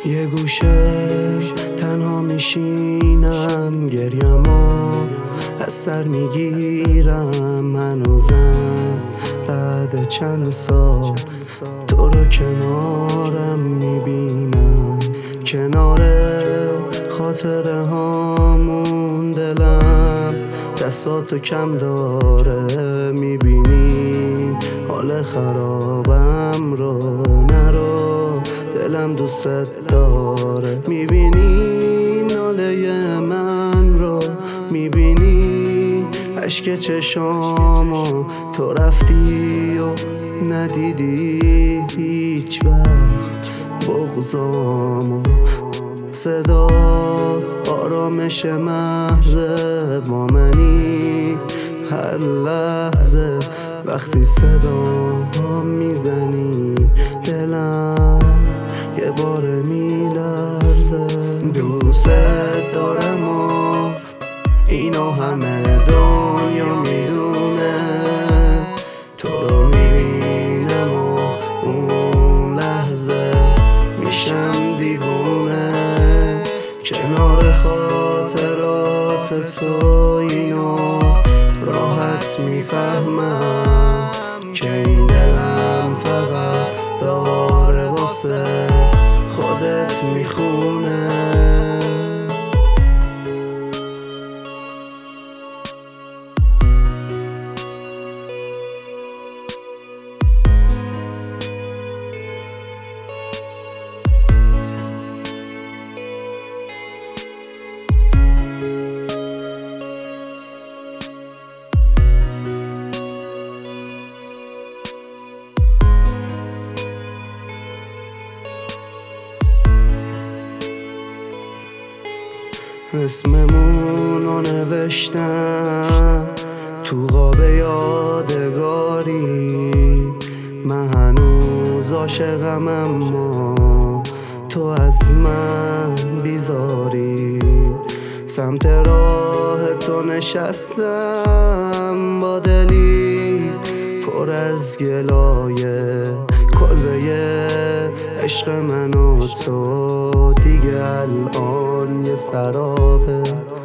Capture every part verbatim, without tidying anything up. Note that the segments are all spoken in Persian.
یه گوشه تنها میشینم، گریمو از سر میگیرم. هنوزم بعد چند سال تو رو کنارم میبینم، کنار خاطره هامون. دلم دستاتو کم داره، میبینی حال خرابم رو. نرو دلم دوست داره، میبینی ناله من رو، میبینی عشق چشامو. تو رفتی و ندیدی هیچ وقت بغضامو. صدا آرامش محض با منی هر لحظه. وقتی صدا میزنی دلم یه بار میلرزه. دوست دارم و اینو همه دنیا میدونه. تو رو میبینم و اون لحظه میشم دیوونه. کنار خاطرات تو اینو راحت میفهمم که این دلم فقط داره واسه خودت میخونه. اسممون رو نوشتم تو قاب یادگاری. من هنوز عاشقم اما تو از من بیزاری. سمت راه تو نشستم با دلی پر از گلایه. کلبه عشق من و تو دیگه الان یه سرابه.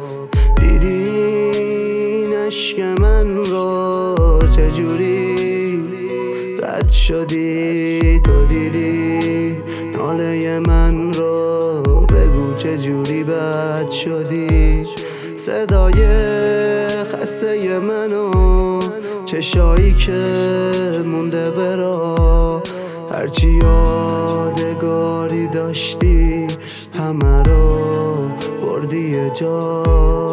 دیدین عشق من رو چجوری رد شدی؟ تو دیدی ناله من رو؟ بگو چجوری بد شدی؟ صدای خسته منو، چشایی که مونده برا. هرچی یادگاری داشتی همه رو بردی یه جا.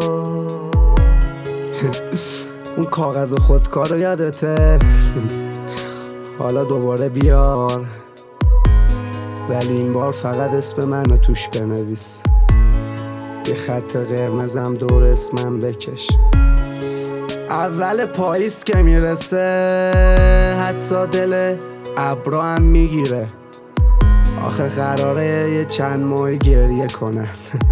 اون کاغذ خودکار رو یادته؟ حالا دوباره بیار، ولی این بار فقط اسم منو توش بنویس. یه خط قرمزم دور اسمم بکش. اول پاییز که میرسه حتی دل ابرا هم میگیره. آخه قراره یه چند ماهی گریه کنن.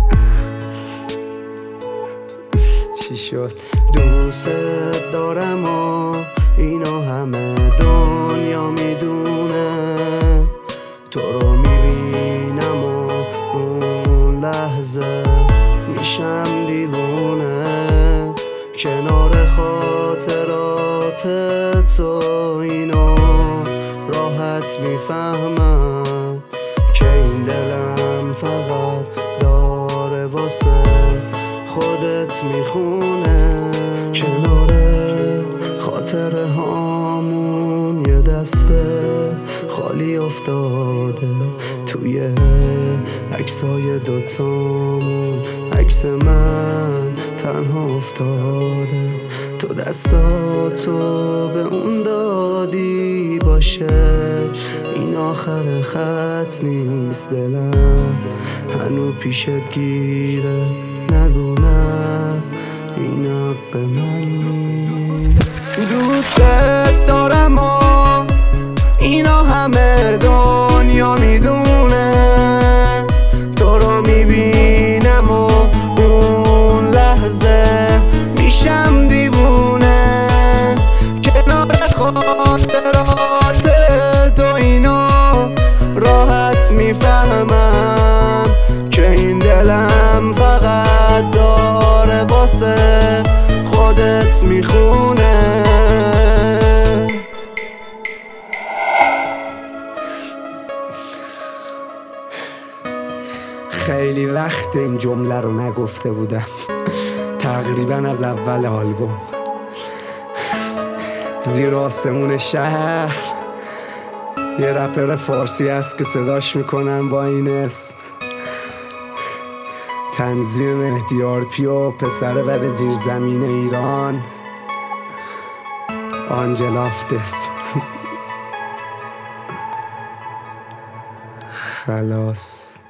چی شد؟ دوست دارم و اینو همه دنیا میدونه. تو رو میبینم و اون لحظه میشم دیوونه. کنار خاطرات تو اینو راحت میفهمم که این دلم فقط داره واسه خودت میخونه. کنار خاطره هامون یه دسته خالی افتاده توی عکسای دوتامون. عکس من تنها افتاده، تو دستاتو به اون دادی باشه. این آخر خط نیست، دلم هنو پیشت گیره. نگو نه این حق من نیست. دوست دارم و اینا همه دنیا میدونه. تو رو میبینم و اون لحظه میشم دیوونه. کنار خاطرات تو اینو راحت میفهمم میخونه. خیلی وقت این جمله رو نگفته بودم، تقریبا از اول آلبوم. زیر آسمون شهر یه رپر فارسی هست که صداش میکنم با این اسم، تنظیم مهدی آرپی و پسر بد زیرزمین ایران آنجل آفتس. خلاص.